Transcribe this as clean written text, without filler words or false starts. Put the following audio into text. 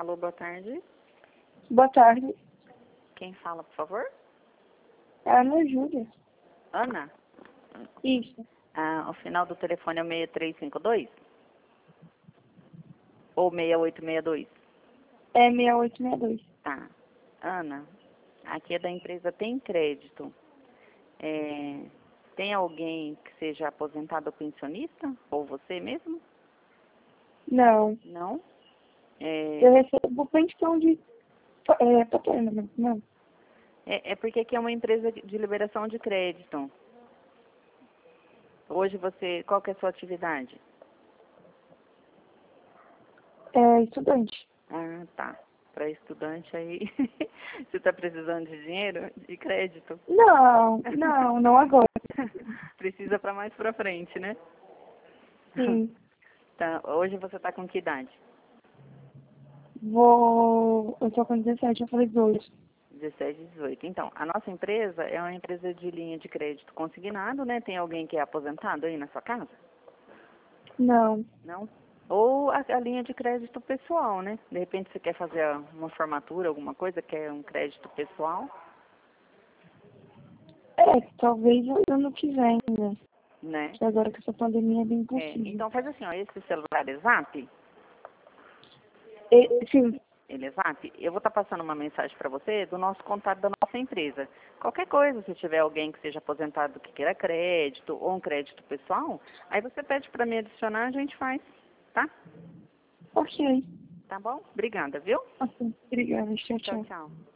Alô, boa tarde. Boa tarde. Quem fala, por favor? É a Ana Júlia. Ana? Isso. O final do telefone é o 6352? Ou 6862? É 6862. Tá. Ana, aqui é da empresa Tem Crédito. Tem alguém que seja aposentado ou pensionista? Ou você mesmo? Não. Não? Eu recebo pensão de paterna, mas não. É porque aqui é uma empresa de liberação de crédito. Hoje qual que é a sua atividade? É estudante. Ah, tá. Para estudante aí, você está precisando de dinheiro, de crédito? Não agora. Precisa para mais para frente, né? Sim. Tá. Hoje você está com que idade? Eu tô com 17, eu falei 2. 17, 18. Então, a nossa empresa é uma empresa de linha de crédito consignado, né? Tem alguém que é aposentado aí na sua casa? Não. Não? Ou a linha de crédito pessoal, né? De repente você quer fazer uma formatura, alguma coisa, quer um crédito pessoal, Talvez ano que vem, né? né? Que agora com essa pandemia é bem impossível. Então faz assim, ó, esse celular é Zap? Sim. Ele é Zap? Eu vou estar passando uma mensagem para você do nosso contato da nossa empresa. Qualquer coisa, se tiver alguém que seja aposentado que queira crédito ou um crédito pessoal, aí você pede para me adicionar, a gente faz, tá? Ok. Tá bom? Obrigada, viu? Ok. Obrigada. Tchau, Tchau, tchau. tchau.